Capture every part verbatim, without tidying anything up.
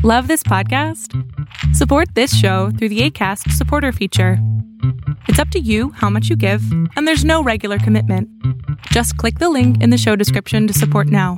Love this podcast? Support this show through the Acast supporter feature. It's up to you how much you give, and there's no regular commitment. Just click the link in the show description to support now.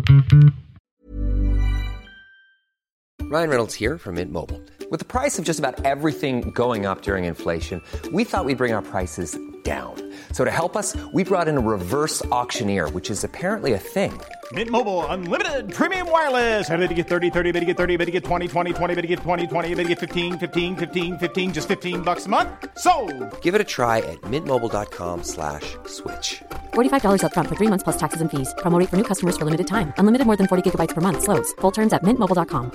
Ryan Reynolds here from Mint Mobile. With the price of just about everything going up during inflation, we thought we'd bring our prices down. So to help us, we brought in a reverse auctioneer, which is apparently a thing. Mint Mobile Unlimited Premium Wireless. How to get thirty, thirty, how to get thirty, how to get twenty, twenty, twenty, how to get twenty, twenty, how to get fifteen, fifteen, fifteen, fifteen, just fifteen bucks a month? Sold! Give it a try at mintmobile.com slash switch. forty-five dollars up front for three months plus taxes and fees. Promo rate for new customers for limited time. Unlimited more than forty gigabytes per month. Slows full terms at mint mobile dot com.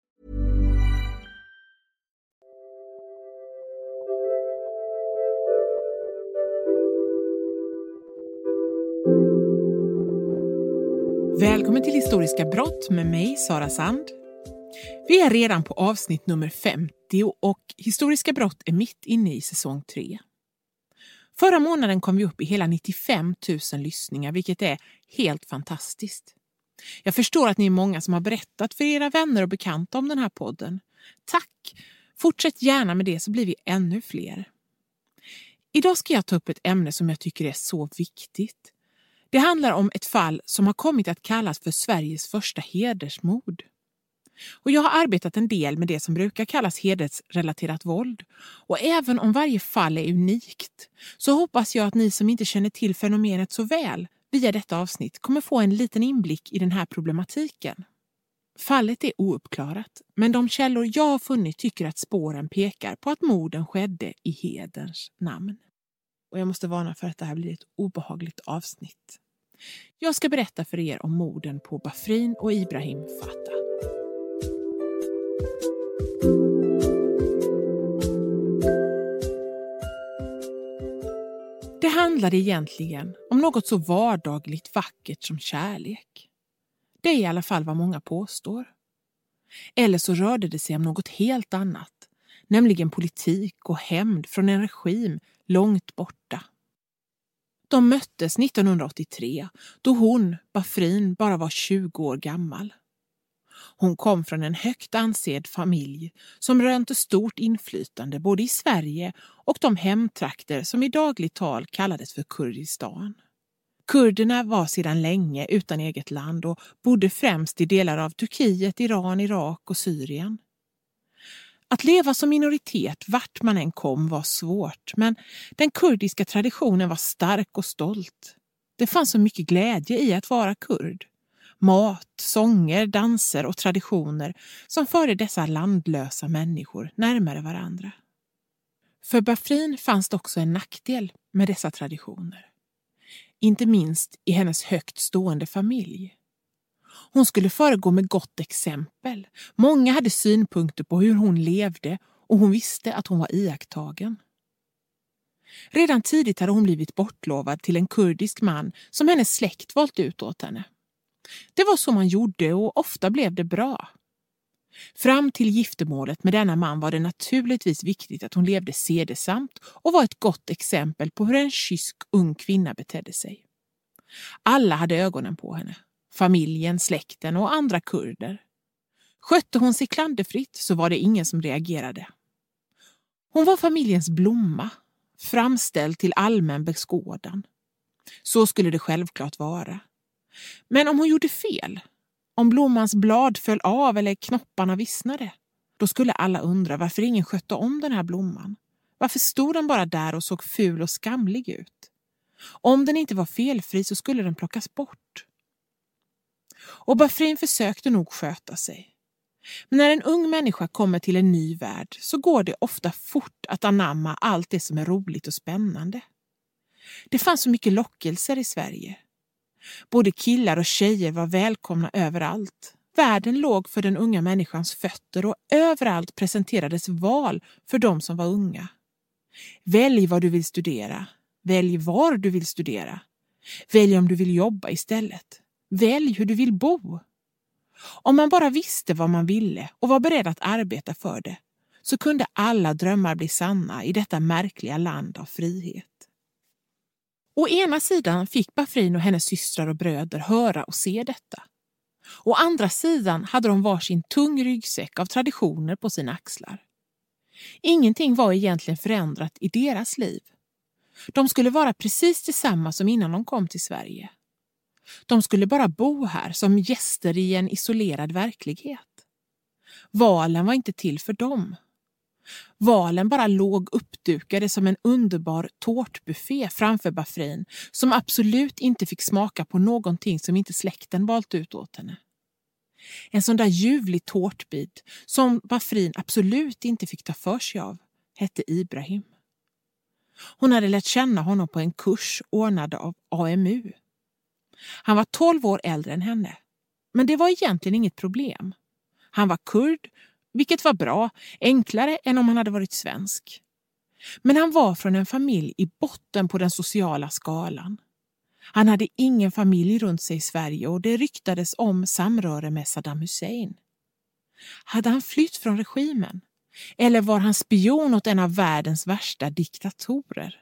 Välkommen till Historiska brott med mig, Sara Sand. Vi är redan på avsnitt nummer femtio och Historiska brott är mitt inne i säsong tre. Förra månaden kom vi upp i hela nittiofem tusen lyssningar, vilket är helt fantastiskt. Jag förstår att ni är många som har berättat för era vänner och bekanta om den här podden. Tack! Fortsätt gärna med det så blir vi ännu fler. Idag ska jag ta upp ett ämne som jag tycker är så viktigt. Det handlar om ett fall som har kommit att kallas för Sveriges första hedersmord. Och jag har arbetat en del med det som brukar kallas hedersrelaterat våld. Och även om varje fall är unikt så hoppas jag att ni som inte känner till fenomenet så väl via detta avsnitt kommer få en liten inblick i den här problematiken. Fallet är ouppklarat, men de källor jag har funnit tycker att spåren pekar på att morden skedde i hederns namn. Och jag måste varna för att det här blir ett obehagligt avsnitt. Jag ska berätta för er om morden på Bafrin och Ibrahim Fatta. Det handlade egentligen om något så vardagligt vackert som kärlek. Det är i alla fall vad många påstår. Eller så rörde det sig om något helt annat, nämligen politik och hämnd från en regim långt borta. De möttes nittonhundraåttiotre då hon, Bafrin, bara var tjugo år gammal. Hon kom från en högt ansedd familj som rönte stort inflytande både i Sverige och de hemtrakter som i dagligt tal kallades för Kurdistan. Kurderna var sedan länge utan eget land och bodde främst i delar av Turkiet, Iran, Irak och Syrien. Att leva som minoritet vart man än kom var svårt, men den kurdiska traditionen var stark och stolt. Det fanns så mycket glädje i att vara kurd. Mat, sånger, danser och traditioner som förde dessa landlösa människor närmare varandra. För Bafrin fanns det också en nackdel med dessa traditioner. Inte minst i hennes högt stående familj. Hon skulle föregå med gott exempel. Många hade synpunkter på hur hon levde och hon visste att hon var iakttagen. Redan tidigt hade hon blivit bortlovad till en kurdisk man som hennes släkt valt ut åt henne. Det var så man gjorde och ofta blev det bra. Fram till giftermålet med denna man var det naturligtvis viktigt att hon levde sedesamt och var ett gott exempel på hur en kysk ung kvinna betedde sig. Alla hade ögonen på henne. Familjen, släkten och andra kurder. Skötte hon sig klanderfritt så var det ingen som reagerade. Hon var familjens blomma, framställd till allmän beskådan. Så skulle det självklart vara. Men om hon gjorde fel, om blommans blad föll av eller knopparna vissnade, då skulle alla undra varför ingen skötte om den här blomman. Varför stod den bara där och såg ful och skamlig ut? Om den inte var felfri så skulle den plockas bort. Och Bafrin försökte nog sköta sig. Men när en ung människa kommer till en ny värld så går det ofta fort att anamma allt det som är roligt och spännande. Det fanns så mycket lockelser i Sverige. Både killar och tjejer var välkomna överallt. Världen låg för den unga människans fötter och överallt presenterades val för de som var unga. Välj vad du vill studera. Välj var du vill studera. Välj om du vill jobba istället. Välj hur du vill bo. Om man bara visste vad man ville och var beredd att arbeta för det så kunde alla drömmar bli sanna i detta märkliga land av frihet. Å ena sidan fick Bafrin och hennes systrar och bröder höra och se detta. Å andra sidan hade de varsin tung ryggsäck av traditioner på sina axlar. Ingenting var egentligen förändrat i deras liv. De skulle vara precis detsamma som innan de kom till Sverige. De skulle bara bo här som gäster i en isolerad verklighet. Valen var inte till för dem. Valen bara låg uppdukade som en underbar tårtbuffé framför Bafrin, som absolut inte fick smaka på någonting som inte släkten valt ut åt henne. En sån där ljuvlig tårtbit som Bafrin absolut inte fick ta för sig av hette Ibrahim. Hon hade lärt känna honom på en kurs ordnad av A M U. Han var tolv år äldre än henne, men det var egentligen inget problem. Han var kurd, vilket var bra, enklare än om han hade varit svensk. Men han var från en familj i botten på den sociala skalan. Han hade ingen familj runt sig i Sverige och det ryktades om samröre med Saddam Hussein. Hade han flytt från regimen? Eller var han spion åt en av världens värsta diktatorer?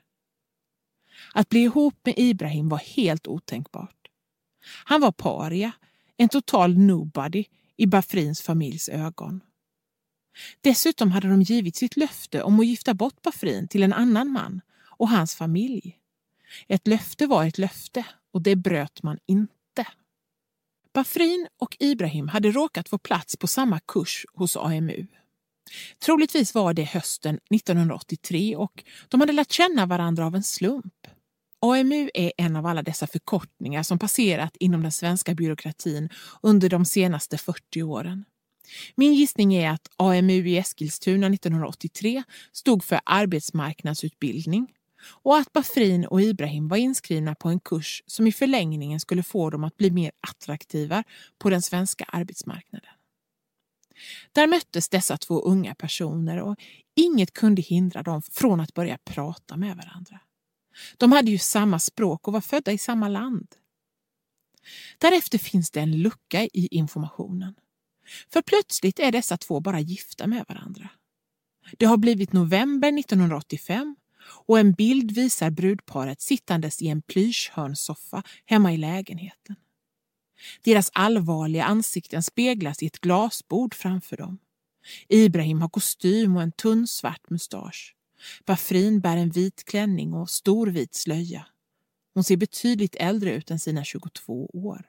Att bli ihop med Ibrahim var helt otänkbart. Han var paria, en total nobody i Bafrins familjs ögon. Dessutom hade de givit sitt löfte om att gifta bort Bafrin till en annan man och hans familj. Ett löfte var ett löfte och det bröt man inte. Bafrin och Ibrahim hade råkat få plats på samma kurs hos A M U. Troligtvis var det hösten nittonhundraåttiotre och de hade lärt känna varandra av en slump. A M U är en av alla dessa förkortningar som passerat inom den svenska byråkratin under de senaste fyrtio åren. Min gissning är att A M U i Eskilstuna nittonhundraåttiotre stod för arbetsmarknadsutbildning och att Bafrin och Ibrahim var inskrivna på en kurs som i förlängningen skulle få dem att bli mer attraktiva på den svenska arbetsmarknaden. Där möttes dessa två unga personer och inget kunde hindra dem från att börja prata med varandra. De hade ju samma språk och var födda i samma land. Därefter finns det en lucka i informationen. För plötsligt är dessa två bara gifta med varandra. Det har blivit november nittonhundraåttiofem och en bild visar brudparet sittandes i en plyschhörnsoffa hemma i lägenheten. Deras allvarliga ansikten speglas i ett glasbord framför dem. Ibrahim har kostym och en tunn svart mustasch. Bafrin bär en vit klänning och stor vit slöja. Hon ser betydligt äldre ut än sina tjugotvå år.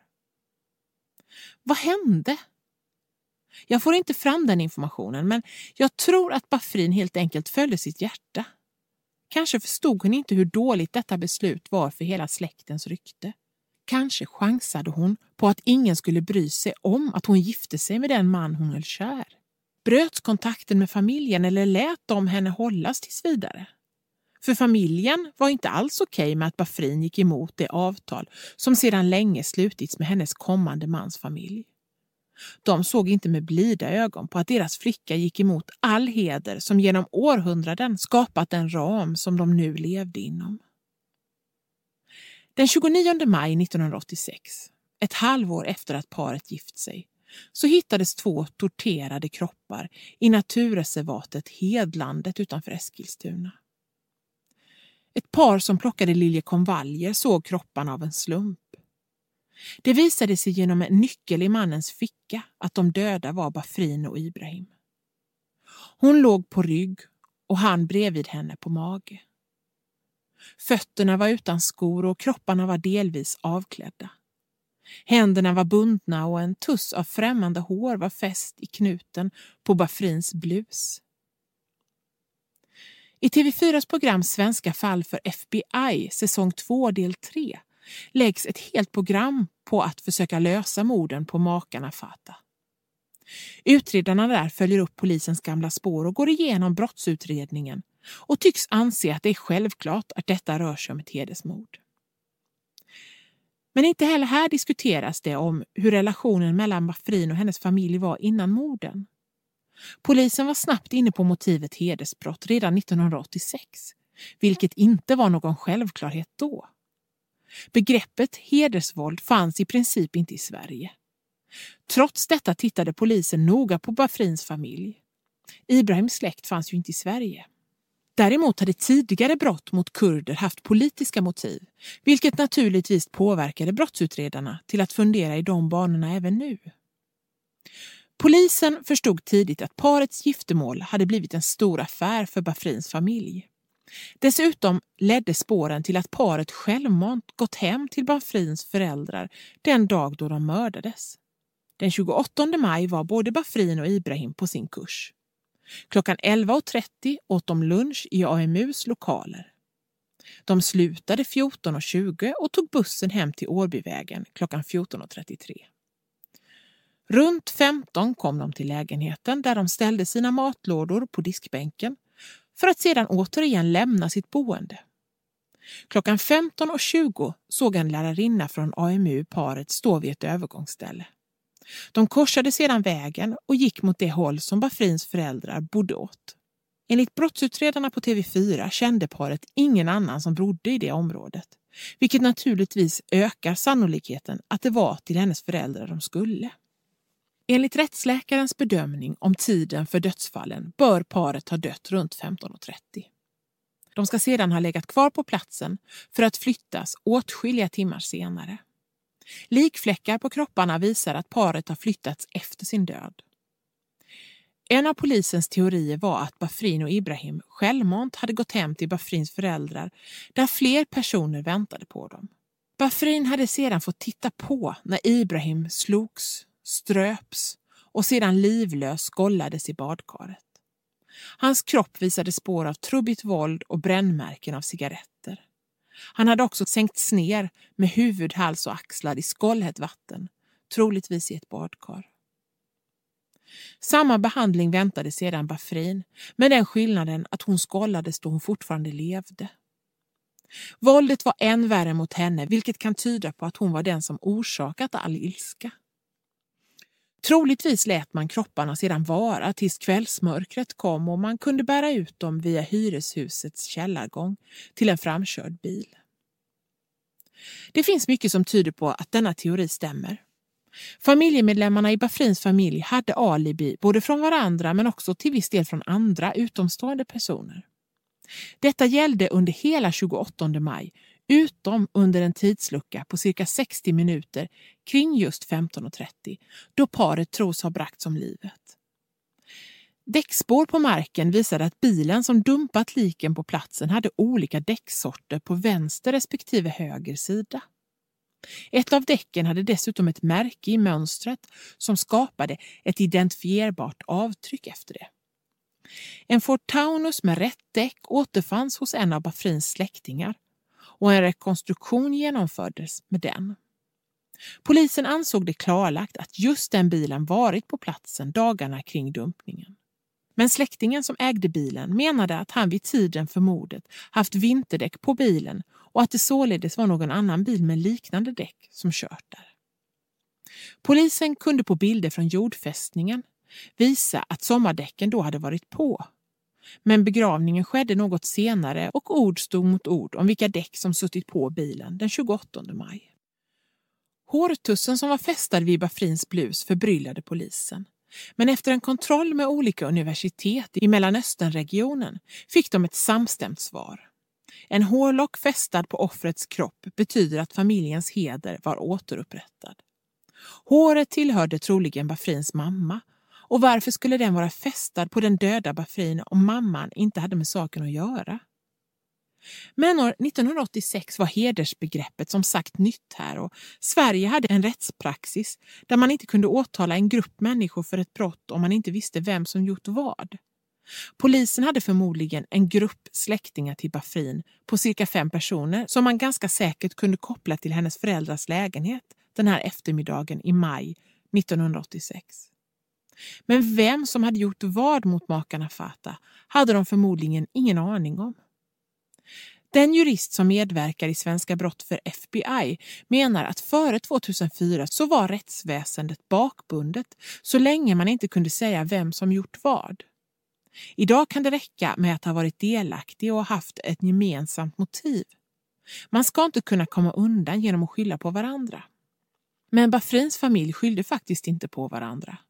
Vad hände? Jag får inte fram den informationen, men jag tror att Bafrin helt enkelt följde sitt hjärta. Kanske förstod hon inte hur dåligt detta beslut var för hela släktens rykte. Kanske chansade hon på att ingen skulle bry sig om att hon gifte sig med den man hon höll kär. Bröts kontakten med familjen eller lät de henne hållas tills vidare? För familjen var inte alls okej med att Bafrin gick emot det avtal som sedan länge slutits med hennes kommande mans familj. De såg inte med blida ögon på att deras flicka gick emot all heder som genom århundraden skapat den ram som de nu levde inom. Den tjugonionde maj nittonhundraåttiosex, ett halvår efter att paret gift sig, så hittades två torterade kroppar i naturreservatet Hedlandet utanför Eskilstuna. Ett par som plockade liljekonvaljer såg kropparna av en slump. Det visade sig genom en nyckel i mannens ficka att de döda var Bafrin och Ibrahim. Hon låg på rygg och han bredvid henne på mage. Fötterna var utan skor och kropparna var delvis avklädda. Händerna var bundna och en tuss av främmande hår var fäst i knuten på Bafrins blus. I T V fyras program Svenska fall för F B I säsong två del tre läggs ett helt program på att försöka lösa morden på makarna Fata. Utredarna där följer upp polisens gamla spår och går igenom brottsutredningen och tycks anse att det är självklart att detta rör sig om ett hedersmord. Men inte heller här diskuteras det om hur relationen mellan Bafrin och hennes familj var innan morden. Polisen var snabbt inne på motivet hedersbrott redan nittonhundraåttiosex, vilket inte var någon självklarhet då. Begreppet hedersvåld fanns i princip inte i Sverige. Trots detta tittade polisen noga på Bafrins familj. Ibrahims släkt fanns ju inte i Sverige. Däremot hade tidigare brott mot kurder haft politiska motiv, vilket naturligtvis påverkade brottsutredarna till att fundera i de banorna även nu. Polisen förstod tidigt att parets giftermål hade blivit en stor affär för Bafrins familj. Dessutom ledde spåren till att paret självmant gått hem till Bafrins föräldrar den dag då de mördades. Den tjugoåttonde maj var både Bafrin och Ibrahim på sin kurs. Klockan elva och trettio åt de lunch i A M U:s lokaler. De slutade fjorton och tjugo och tog bussen hem till Årbyvägen klockan fjorton och trettiotre. Runt femton kom de till lägenheten där de ställde sina matlådor på diskbänken för att sedan återigen lämna sitt boende. Klockan femton och tjugo såg en lärarinna från A M U-paret stå vid ett övergångsställe. De korsade sedan vägen och gick mot det håll som Bafrins föräldrar bodde åt. Enligt brottsutredarna på T V fyra kände paret ingen annan som bodde i det området, vilket naturligtvis ökar sannolikheten att det var till hennes föräldrar de skulle. Enligt rättsläkarens bedömning om tiden för dödsfallen bör paret ha dött runt femton och trettio. De ska sedan ha legat kvar på platsen för att flyttas åtskilliga timmar senare. Likfläckar på kropparna visar att paret har flyttats efter sin död. En av polisens teorier var att Bafrin och Ibrahim självmant hade gått hem till Bafrins föräldrar där fler personer väntade på dem. Bafrin hade sedan fått titta på när Ibrahim slogs, ströps och sedan livlös skollades i badkaret. Hans kropp visade spår av trubbigt våld och brännmärken av cigaretter. Han hade också sänkts ner med huvud, hals och axlar i skållhett vatten, troligtvis i ett badkar. Samma behandling väntade sedan Bafrin, med den skillnaden att hon skållades då hon fortfarande levde. Våldet var än värre mot henne, vilket kan tyda på att hon var den som orsakat all ilska. Troligtvis lät man kropparna sedan vara tills kvällsmörkret kom och man kunde bära ut dem via hyreshusets källargång till en framkörd bil. Det finns mycket som tyder på att denna teori stämmer. Familjemedlemmarna i Bafrins familj hade alibi både från varandra men också till viss del från andra utomstående personer. Detta gällde under hela tjugoåttonde maj, utom under en tidslucka på cirka sextio minuter kring just femton och trettio, då paret tros ha bragts om livet. Däckspår på marken visade att bilen som dumpat liken på platsen hade olika däcksorter på vänster respektive höger sida. Ett av däcken hade dessutom ett märke i mönstret som skapade ett identifierbart avtryck efter det. En Ford Taunus med rätt däck återfanns hos en av Bafrins släktingar och en rekonstruktion genomfördes med den. Polisen ansåg det klarlagt att just den bilen varit på platsen dagarna kring dumpningen. Men släktingen som ägde bilen menade att han vid tiden för mordet haft vinterdäck på bilen och att det således var någon annan bil med liknande däck som kört där. Polisen kunde på bilder från jordfästningen visa att sommardäcken då hade varit på. Men begravningen skedde något senare och ord stod mot ord om vilka däck som suttit på bilen den tjugoåttonde maj. Hårtussen som var fästad vid Bafrins blus förbryllade polisen. Men efter en kontroll med olika universitet i Mellanösternregionen fick de ett samstämt svar. En hårlock fästad på offrets kropp betyder att familjens heder var återupprättad. Håret tillhörde troligen Bafrins mamma, och varför skulle den vara fästad på den döda Bafrin om mamman inte hade med saken att göra? Men år nittonhundraåttiosex var hedersbegreppet som sagt nytt här och Sverige hade en rättspraxis där man inte kunde åtala en grupp människor för ett brott om man inte visste vem som gjort vad. Polisen hade förmodligen en grupp släktingar till Bafrin på cirka fem personer som man ganska säkert kunde koppla till hennes föräldrars lägenhet den här eftermiddagen i maj nittonhundraåttiosex. Men vem som hade gjort vad mot makarna Fatah hade de förmodligen ingen aning om. Den jurist som medverkar i Svenska brott för F B I menar att före tvåtusenfyra så var rättsväsendet bakbundet så länge man inte kunde säga vem som gjort vad. Idag kan det räcka med att ha varit delaktig och haft ett gemensamt motiv. Man ska inte kunna komma undan genom att skylla på varandra. Men Bafrins familj skyllde faktiskt inte på varandra.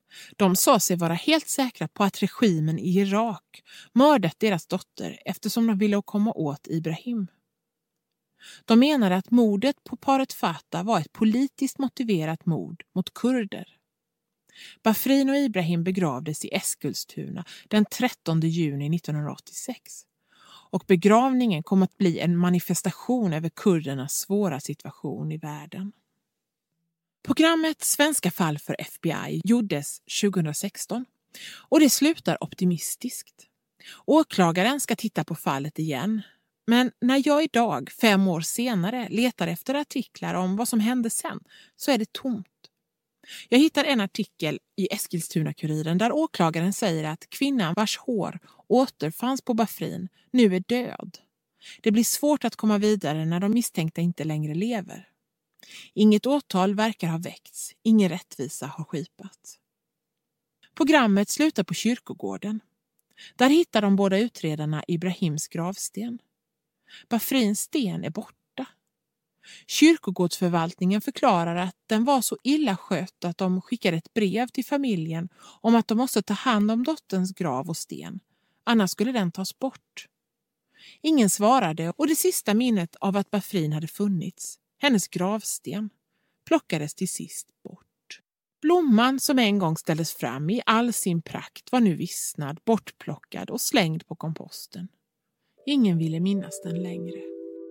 De sa sig vara helt säkra på att regimen i Irak mördat deras dotter eftersom de ville komma åt Ibrahim. De menade att mordet på paret Fatah var ett politiskt motiverat mord mot kurder. Bafrin och Ibrahim begravdes i Eskilstuna den trettonde juni nittonhundraåttiosex. Och begravningen kom att bli en manifestation över kurdernas svåra situation i världen. Programmet Svenska fall för F B I gjordes tjugohundrasexton och det slutar optimistiskt. Åklagaren ska titta på fallet igen. Men när jag idag, fem år senare, letar efter artiklar om vad som hände sen så är det tomt. Jag hittar en artikel i Eskilstuna-Kuriren där åklagaren säger att kvinnan vars hår återfanns på Bafrin nu är död. Det blir svårt att komma vidare när de misstänkta inte längre lever. Inget åtal verkar ha väckts, ingen rättvisa har skipats. Programmet slutar på kyrkogården. Där hittar de båda utredarna Ibrahims gravsten. Bafrins sten är borta. Kyrkogårdsförvaltningen förklarar att den var så illa skött att de skickade ett brev till familjen om att de måste ta hand om dotterns grav och sten. Annars skulle den tas bort. Ingen svarade och det sista minnet av att Bafrin hade funnits, hennes gravsten, plockades till sist bort. Blomman som en gång ställdes fram i all sin prakt var nu vissnad, bortplockad och slängd på komposten. Ingen ville minnas den längre.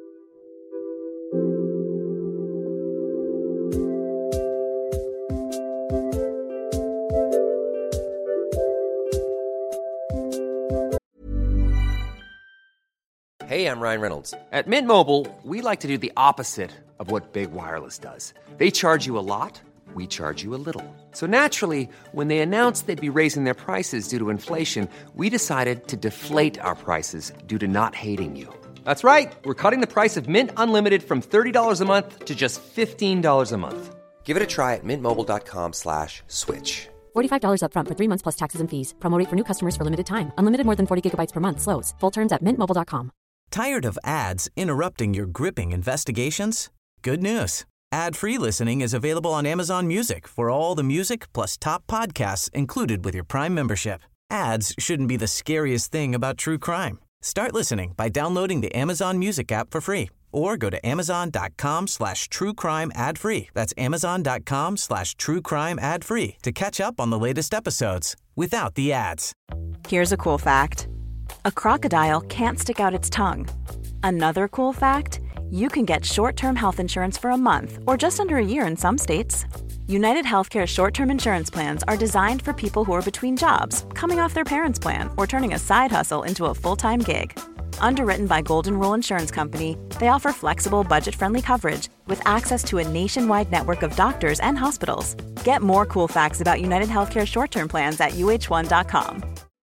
Hey, I'm Ryan Reynolds. At Mint Mobile, we like to do the opposite of what Big Wireless does. They charge you a lot, we charge you a little. So naturally, when they announced they'd be raising their prices due to inflation, we decided to deflate our prices due to not hating you. That's right. We're cutting the price of Mint Unlimited from thirty dollars a month to just fifteen dollars a month. Give it a try at mintmobile.com slash switch. forty-five dollars up front for three months plus taxes and fees. Promo rate for new customers for limited time. Unlimited more than forty gigabytes per month slows. Full terms at mint mobile dot com. Tired of ads interrupting your gripping investigations? Good news. Ad-free listening is available on Amazon Music for all the music plus top podcasts included with your Prime membership. Ads shouldn't be the scariest thing about true crime. Start listening by downloading the Amazon Music app for free or go to amazon.com slash true crime ad free. That's amazon.com slash true crime ad free to catch up on the latest episodes without the ads. Here's a cool fact. A crocodile can't stick out its tongue. Another cool fact, you can get short-term health insurance for a month or just under a year in some states. United Healthcare short-term insurance plans are designed for people who are between jobs, coming off their parents' plan, or turning a side hustle into a full-time gig. Underwritten by Golden Rule Insurance Company, they offer flexible, budget-friendly coverage with access to a nationwide network of doctors and hospitals. Get more cool facts about United Healthcare short-term plans at u h one dot com.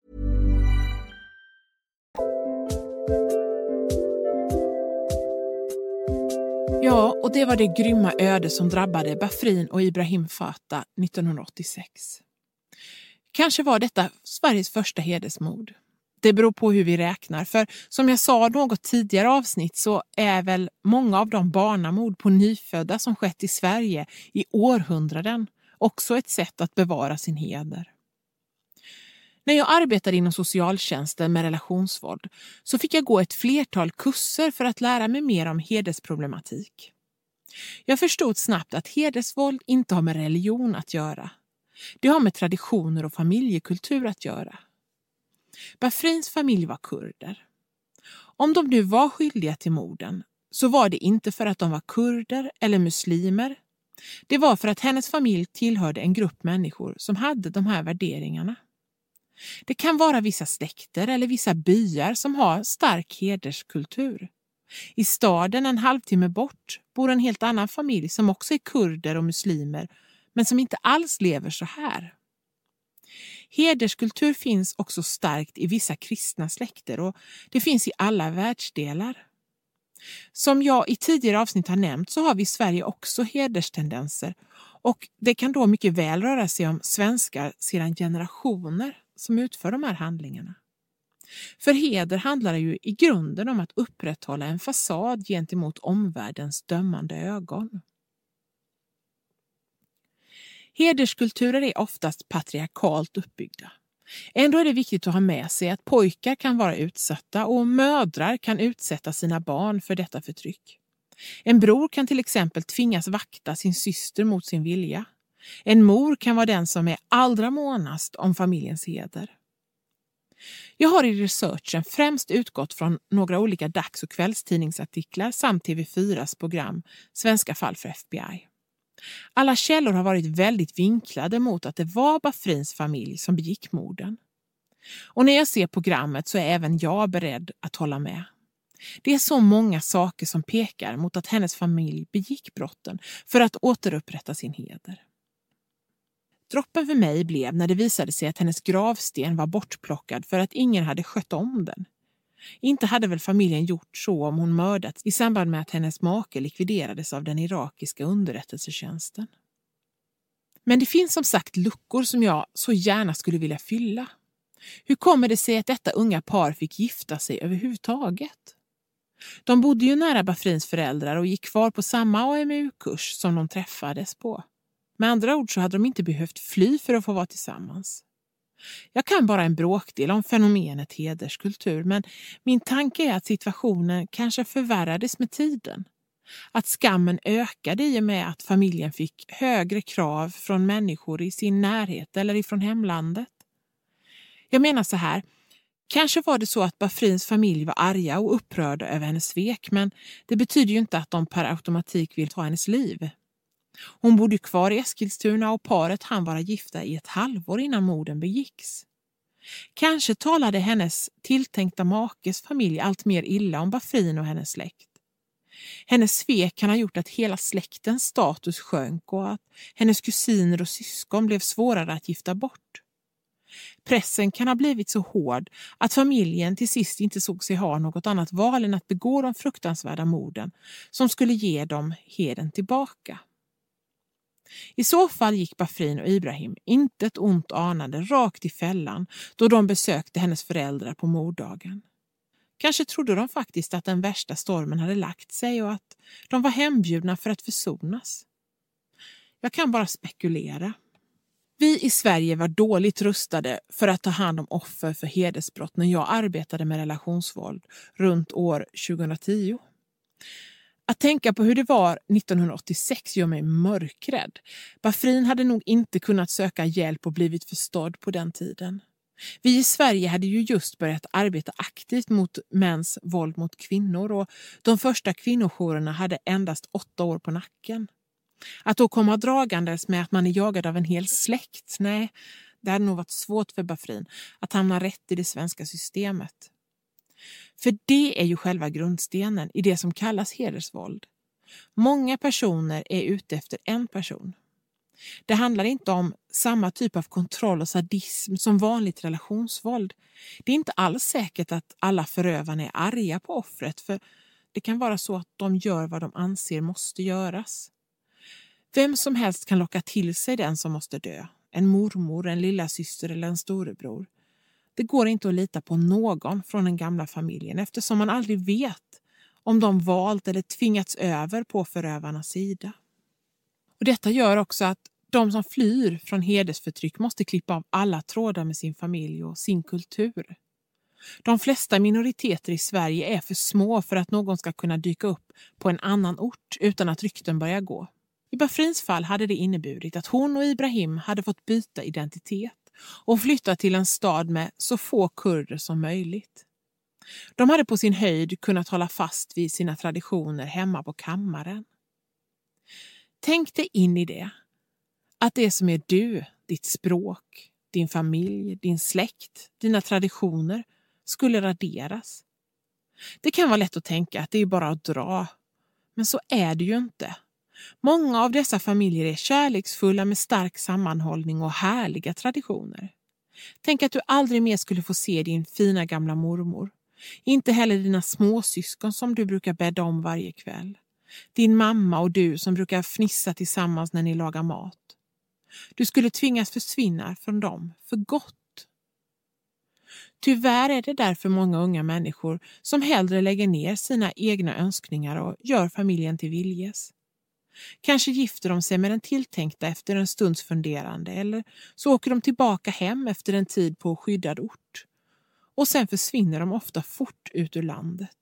Ja, och det var det grymma öde som drabbade Bafrin och Ibrahim Fatah nittonhundraåttiosex. Kanske var detta Sveriges första hedersmord. Det beror på hur vi räknar, för som jag sa något tidigare avsnitt så är väl många av de barnamord på nyfödda som skett i Sverige i århundraden också ett sätt att bevara sin heder. När jag arbetade inom socialtjänsten med relationsvåld så fick jag gå ett flertal kurser för att lära mig mer om hedersproblematik. Jag förstod snabbt att hedersvåld inte har med religion att göra. Det har med traditioner och familjekultur att göra. Bafrins familj var kurder. Om de nu var skyldiga till morden så var det inte för att de var kurder eller muslimer. Det var för att hennes familj tillhörde en grupp människor som hade de här värderingarna. Det kan vara vissa släkter eller vissa byar som har stark hederskultur. I staden en halvtimme bort bor en helt annan familj som också är kurder och muslimer men som inte alls lever så här. Hederskultur finns också starkt i vissa kristna släkter och det finns i alla världsdelar. Som jag i tidigare avsnitt har nämnt så har vi i Sverige också hederstendenser och det kan då mycket väl röra sig om svenskar sedan generationer som utför de här handlingarna. För heder handlar det ju i grunden om att upprätthålla en fasad gentemot omvärldens dömande ögon. Hederskulturer är oftast patriarkalt uppbyggda. Ändå är det viktigt att ha med sig att pojkar kan vara utsatta och mödrar kan utsätta sina barn för detta förtryck. En bror kan till exempel tvingas vakta sin syster mot sin vilja. En mor kan vara den som är allra månast om familjens heder. Jag har i researchen främst utgått från några olika dags- och kvällstidningsartiklar samt T V fyras program Svenska fall för F B I. Alla källor har varit väldigt vinklade mot att det var Bafrins familj som begick morden. Och när jag ser programmet så är även jag beredd att hålla med. Det är så många saker som pekar mot att hennes familj begick brotten för att återupprätta sin heder. Droppen för mig blev när det visade sig att hennes gravsten var bortplockad för att ingen hade skött om den. Inte hade väl familjen gjort så om hon mördats i samband med att hennes make likviderades av den irakiska underrättelsetjänsten. Men det finns som sagt luckor som jag så gärna skulle vilja fylla. Hur kommer det sig att detta unga par fick gifta sig överhuvudtaget? De bodde ju nära Bafrins föräldrar och gick kvar på samma A M U-kurs som de träffades på. Med andra ord så hade de inte behövt fly för att få vara tillsammans. Jag kan bara en bråkdel om fenomenet hederskultur, men min tanke är att situationen kanske förvärrades med tiden. Att skammen ökade i och med att familjen fick högre krav från människor i sin närhet eller ifrån hemlandet. Jag menar så här, kanske var det så att Bafrins familj var arga och upprörda över hennes svek, men det betyder ju inte att de per automatik vill ta hennes liv. Hon bodde kvar i Eskilstuna och paret hann vara gifta i ett halvår innan morden begicks. Kanske talade hennes tilltänkta makes familj allt mer illa om Bafrin och hennes släkt. Hennes svek kan ha gjort att hela släktens status sjönk och att hennes kusiner och syskon blev svårare att gifta bort. Pressen kan ha blivit så hård att familjen till sist inte såg sig ha något annat val än att begå de fruktansvärda morden som skulle ge dem heden tillbaka. I så fall gick Bafrin och Ibrahim inte ett ont anande rakt i fällan då de besökte hennes föräldrar på morddagen. Kanske trodde de faktiskt att den värsta stormen hade lagt sig och att de var hembjudna för att försonas. Jag kan bara spekulera. Vi i Sverige var dåligt rustade för att ta hand om offer för hedersbrott när jag arbetade med relationsvåld runt år tjugohundratio. Att tänka på hur det var nittonhundraåttiosex gör mig mörkrädd. Bafrin hade nog inte kunnat söka hjälp och blivit förstådd på den tiden. Vi i Sverige hade ju just börjat arbeta aktivt mot mäns våld mot kvinnor och de första kvinnojourerna hade endast åtta år på nacken. Att då komma dragandes med att man är jagad av en hel släkt, nej, det hade nog varit svårt för Bafrin att hamna rätt i det svenska systemet. För det är ju själva grundstenen i det som kallas hedersvåld. Många personer är ute efter en person. Det handlar inte om samma typ av kontroll och sadism som vanligt relationsvåld. Det är inte alls säkert att alla förövarna är arga på offret, för det kan vara så att de gör vad de anser måste göras. Vem som helst kan locka till sig den som måste dö. En mormor, en lilla syster eller en storebror. Det går inte att lita på någon från den gamla familjen eftersom man aldrig vet om de valt eller tvingats över på förövarnas sida. Och detta gör också att de som flyr från hedersförtryck måste klippa av alla trådar med sin familj och sin kultur. De flesta minoriteter i Sverige är för små för att någon ska kunna dyka upp på en annan ort utan att rykten börjar gå. I Bafrins fall hade det inneburit att hon och Ibrahim hade fått byta identitet och flytta till en stad med så få kurder som möjligt. De hade på sin höjd kunnat hålla fast vid sina traditioner hemma på kammaren. Tänk dig in i det. Att det som är du, ditt språk, din familj, din släkt, dina traditioner skulle raderas. Det kan vara lätt att tänka att det är bara att dra. Men så är det ju inte. Många av dessa familjer är kärleksfulla med stark sammanhållning och härliga traditioner. Tänk att du aldrig mer skulle få se din fina gamla mormor. Inte heller dina småsyskon som du brukar bädda om varje kväll. Din mamma och du som brukar fnissa tillsammans när ni lagar mat. Du skulle tvingas försvinna från dem för gott. Tyvärr är det därför många unga människor som hellre lägger ner sina egna önskningar och gör familjen till viljes. Kanske gifter de sig med den tilltänkta efter en stunds funderande, eller så åker de tillbaka hem efter en tid på skyddad ort. Och sen försvinner de ofta fort ut ur landet.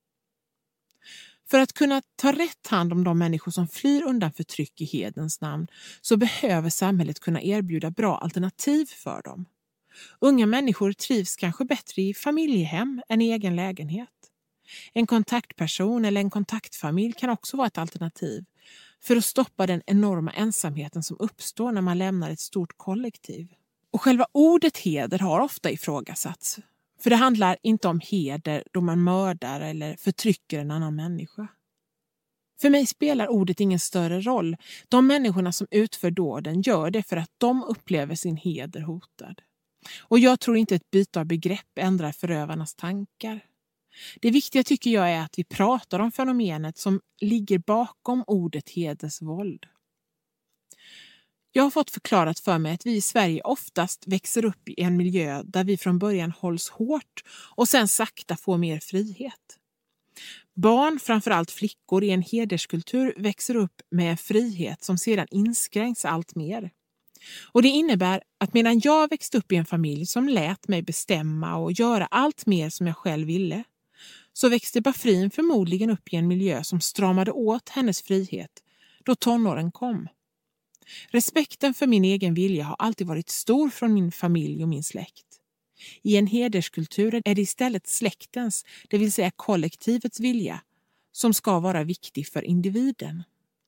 För att kunna ta rätt hand om de människor som flyr undan förtryck i hedens namn så behöver samhället kunna erbjuda bra alternativ för dem. Unga människor trivs kanske bättre i familjehem än i egen lägenhet. En kontaktperson eller en kontaktfamilj kan också vara ett alternativ för att stoppa den enorma ensamheten som uppstår när man lämnar ett stort kollektiv. Och själva ordet heder har ofta ifrågasatts. För det handlar inte om heder då man mördar eller förtrycker en annan människa. För mig spelar ordet ingen större roll. De människorna som utför dåden gör det för att de upplever sin heder hotad. Och jag tror inte ett byte av begrepp ändrar förövarnas tankar. Det viktiga tycker jag är att vi pratar om fenomenet som ligger bakom ordet hedersvåld. Jag har fått förklarat för mig att vi i Sverige oftast växer upp i en miljö där vi från början hålls hårt och sen sakta får mer frihet. Barn, framförallt flickor i en hederskultur, växer upp med en frihet som sedan inskränks allt mer. Och det innebär att medan jag växte upp i en familj som lät mig bestämma och göra allt mer som jag själv ville, så växte Bafrin förmodligen upp i en miljö som stramade åt hennes frihet då tonåren kom. Respekten för min egen vilja har alltid varit stor från min familj och min släkt. I en hederskultur är det istället släktens, det vill säga kollektivets vilja, som ska vara viktig för individen.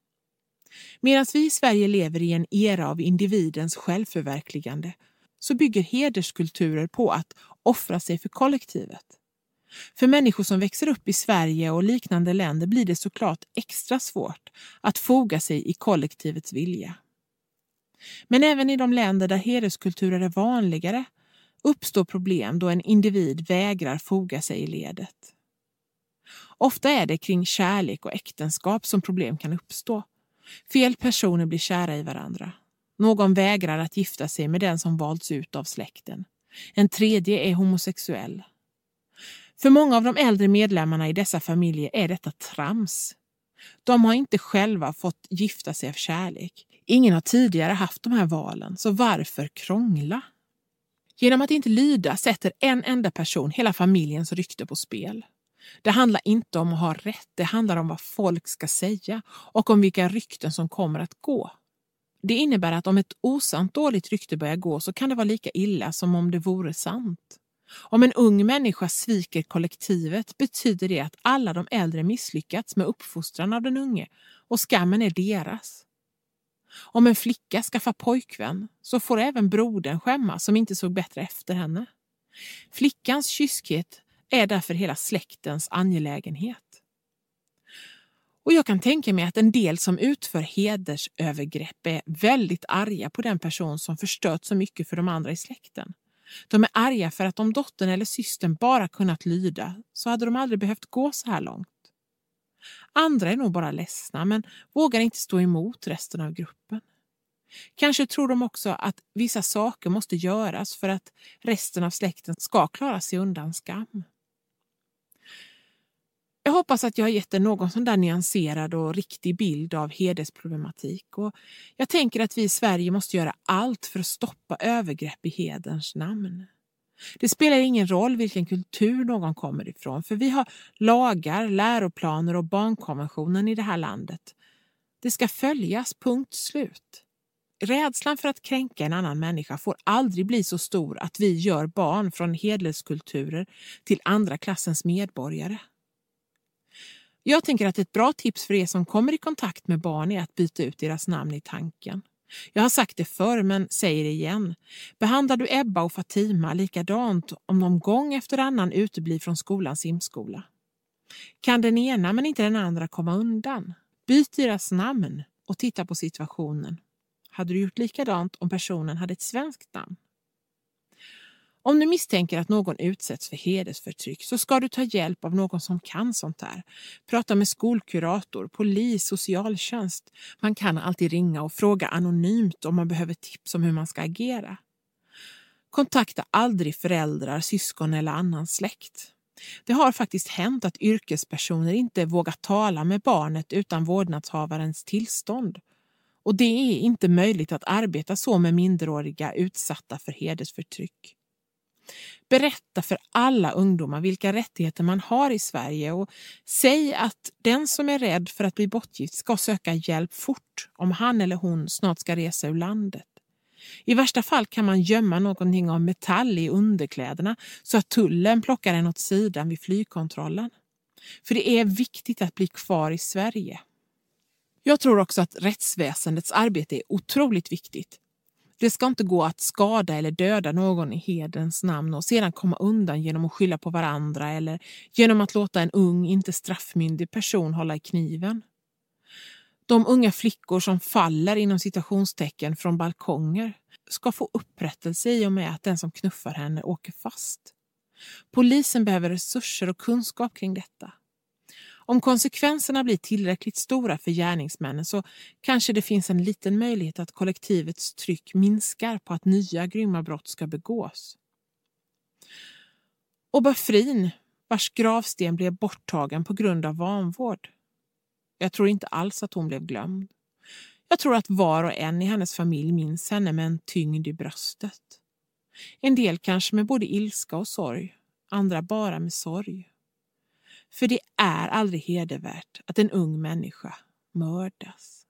Medan vi i Sverige lever i en era av individens självförverkligande så bygger hederskulturer på att offra sig för kollektivet. För människor som växer upp i Sverige och liknande länder blir det såklart extra svårt att foga sig i kollektivets vilja. Men även i de länder där hederskulturer är vanligare uppstår problem då en individ vägrar foga sig i ledet. Ofta är det kring kärlek och äktenskap som problem kan uppstå. Fel personer blir kära i varandra. Någon vägrar att gifta sig med den som valts ut av släkten. En tredje är homosexuell. För många av de äldre medlemmarna i dessa familjer är detta trams. De har inte själva fått gifta sig av kärlek. Ingen har tidigare haft de här valen, så varför krångla? Genom att inte lyda sätter en enda person hela familjens rykte på spel. Det handlar inte om att ha rätt, det handlar om vad folk ska säga och om vilka rykten som kommer att gå. Det innebär att om ett osant dåligt rykte börjar gå så kan det vara lika illa som om det vore sant. Om en ung människa sviker kollektivet betyder det att alla de äldre misslyckats med uppfostran av den unge och skammen är deras. Om en flicka skaffar pojkvän så får även brodern skämmas som inte såg bättre efter henne. Flickans kyskhet är därför hela släktens angelägenhet. Och jag kan tänka mig att en del som utför hedersövergrepp är väldigt arga på den person som förstört så mycket för de andra i släkten. De är arga för att om dottern eller systern bara kunnat lyda så hade de aldrig behövt gå så här långt. Andra är nog bara ledsna men vågar inte stå emot resten av gruppen. Kanske tror de också att vissa saker måste göras för att resten av släkten ska klara sig undan skam. Jag hoppas att jag har gett er någon sån där nyanserad och riktig bild av hedersproblematik. Och jag tänker att vi i Sverige måste göra allt för att stoppa övergrepp i hederns namn. Det spelar ingen roll vilken kultur någon kommer ifrån, för vi har lagar, läroplaner och barnkonventionen i det här landet. Det ska följas, punkt slut. Rädslan för att kränka en annan människa får aldrig bli så stor att vi gör barn från hederskulturer till andra klassens medborgare. Jag tänker att ett bra tips för er som kommer i kontakt med barn är att byta ut deras namn i tanken. Jag har sagt det förr men säger det igen. Behandlar du Ebba och Fatima likadant om de gång efter annan uteblir från skolans simskola? Kan den ena men inte den andra komma undan? Byt deras namn och titta på situationen. Hade du gjort likadant om personen hade ett svenskt namn? Om du misstänker att någon utsätts för hedersförtryck så ska du ta hjälp av någon som kan sånt här. Prata med skolkurator, polis, socialtjänst. Man kan alltid ringa och fråga anonymt om man behöver tips om hur man ska agera. Kontakta aldrig föräldrar, syskon eller annan släkt. Det har faktiskt hänt att yrkespersoner inte vågar tala med barnet utan vårdnadshavarens tillstånd. Och det är inte möjligt att arbeta så med minderåriga utsatta för hedersförtryck. Berätta för alla ungdomar vilka rättigheter man har i Sverige och säg att den som är rädd för att bli bortgift ska söka hjälp fort om han eller hon snart ska resa ur landet. I värsta fall kan man gömma någonting av metall i underkläderna så att tullen plockar en åt sidan vid flygkontrollen. För det är viktigt att bli kvar i Sverige. Jag tror också att rättsväsendets arbete är otroligt viktigt. Det ska inte gå att skada eller döda någon i hederns namn och sedan komma undan genom att skylla på varandra eller genom att låta en ung, inte straffmyndig person hålla i kniven. De unga flickor som faller inom citationstecken från balkonger ska få upprättelse i och med att den som knuffar henne åker fast. Polisen behöver resurser och kunskap kring detta. Om konsekvenserna blir tillräckligt stora för gärningsmännen så kanske det finns en liten möjlighet att kollektivets tryck minskar på att nya grymma brott ska begås. Och Bafrin, vars gravsten blev borttagen på grund av vanvård. Jag tror inte alls att hon blev glömd. Jag tror att var och en i hennes familj minns henne med en tyngd i bröstet. En del kanske med både ilska och sorg, andra bara med sorg. För det är aldrig hedervärt att en ung människa mördas.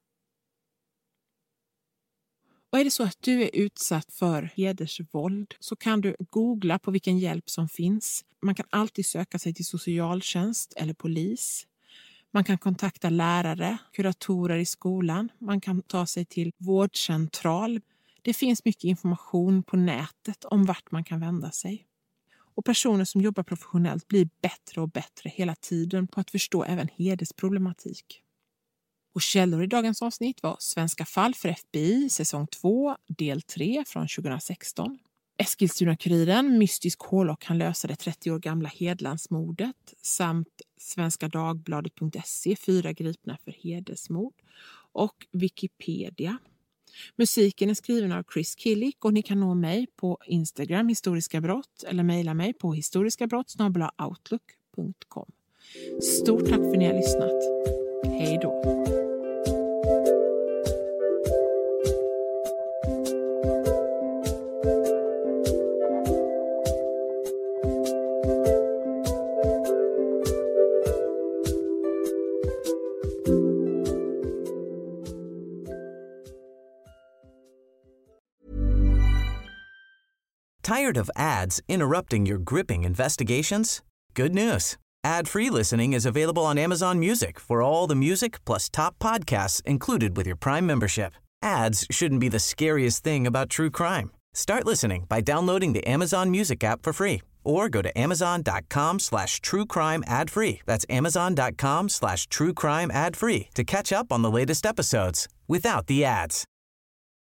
Och är det så att du är utsatt för hedersvåld så kan du googla på vilken hjälp som finns. Man kan alltid söka sig till socialtjänst eller polis. Man kan kontakta lärare, kuratorer i skolan. Man kan ta sig till vårdcentral. Det finns mycket information på nätet om vart man kan vända sig. Och personer som jobbar professionellt blir bättre och bättre hela tiden på att förstå även hedersproblematik. Och källor i dagens avsnitt var Svenska fall för F B I, säsong två, del tre från tjugohundrasexton. Eskilstuna-Kuriren, mystisk hålock kan lösa det trettio år gamla Hedlandsmordet samt Svenska Dagbladet punkt se, fyra gripna för hedersmord och Wikipedia. Musiken är skriven av Chris Killick och ni kan nå mig på Instagram historiska brott eller mejla mig på historiskabrott snabel-a outlook punkt com. Stort tack för att ni har lyssnat. Hej då! Tired of ads interrupting your gripping investigations? Good news. Ad-free listening is available on Amazon Music for all the music plus top podcasts included with your Prime membership. Ads shouldn't be the scariest thing about true crime. Start listening by downloading the Amazon Music app for free or go to amazon.com slash true crime ad free. That's amazon.com slash true crime ad free to catch up on the latest episodes without the ads.